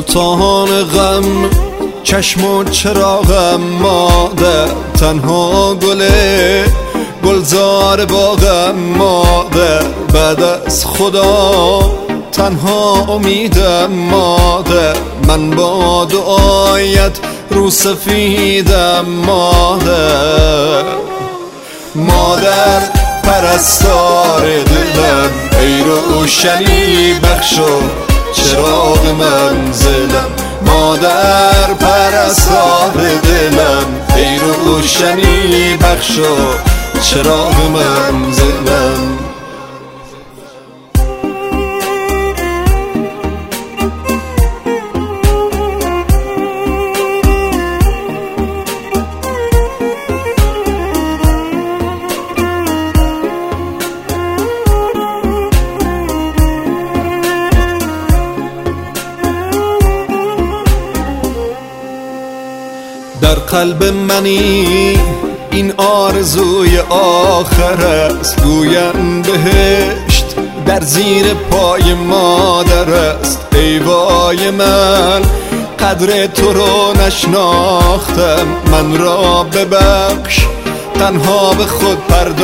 سلطان غم چشم و چراغم مادر، تنها گلزار باغم مادر، بعد از خدا تنها امیدم مادر، من با دعایت رو سفیدم مادر. مادر پرستار دلم، ای روشنی بخش و چراغ منزلم، مادر پرستار دلم، ای روشنی بخش و چراغ منزلم. در قلب منی این آرزوی آخر است، گویم بهشت در زیر پای مادر است. ای وای من قدر تو رو نشناختم، من را ببخش تنها به خود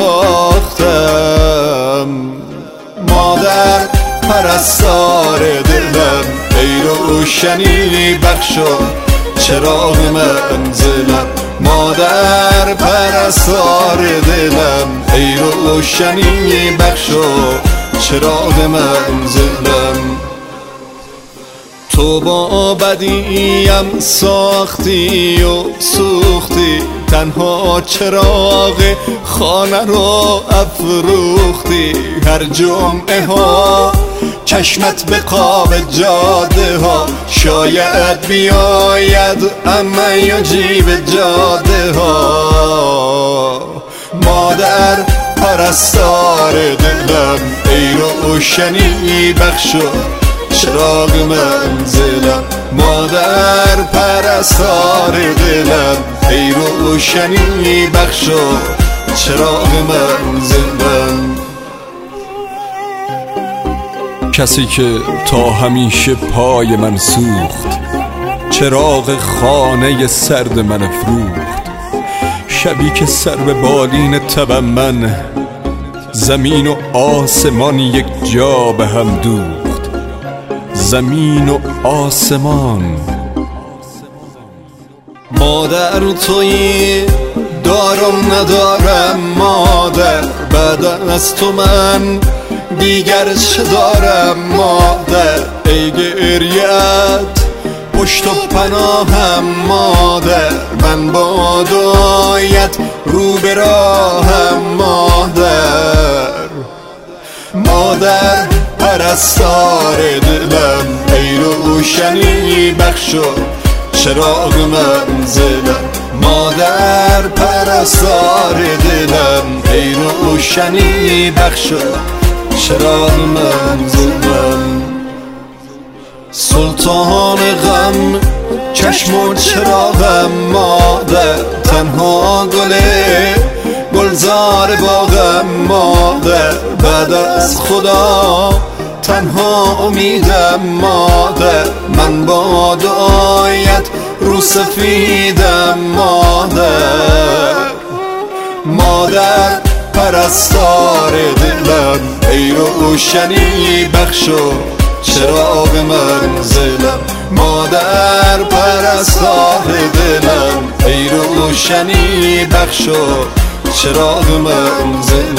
پرداختم. مادر پرستار دلم، ای روشنی بخش و چراغ منزلم، مادر پرستار دلم، ای روشنی بخش و چراغ منزلم. تو با بدیم ساختی و سوختی، تنها چراغ خانه رو افروختی. هر جمعه ها چشمت به قاب جاده ها، شاید بیاید اما یا جیب جاده ها. مادر پرستار دلم، ای روشنی بخش و چراغ منزلم، مادر پرستار دلم، ای روشنی بخش و چراغ منزلم. کسی که تا همیشه پای من سوخت، چراغ خانه سرد من افروخت. شبی که سر به بالین تبم من، زمین و آسمان یک جا به هم دوخت. زمین و آسمان. مادر تویی دارم ندارم مادر، بعد از تو من دیگر چه دارم مادر. ای گریت پشت و پناهم مادر، من با دعایت رو به راهم مادر. مادر پرستار دلم، ای روشنی بخش و چراغ منزلم، مادر پرستار دلم، ای روشنی بخش و چراغ منزلم. سلطان غم چشم و چراغم مادر، تنها گلزار باغم مادر، بعد از خدا تنها امیدم مادر، من با دعایت رو سفیدم مادر. مادر پرستار دلم، ای روشنی بخش و چراغ منزلم، مادر پرستار دلم، ای روشنی بخش و چراغ منزلم.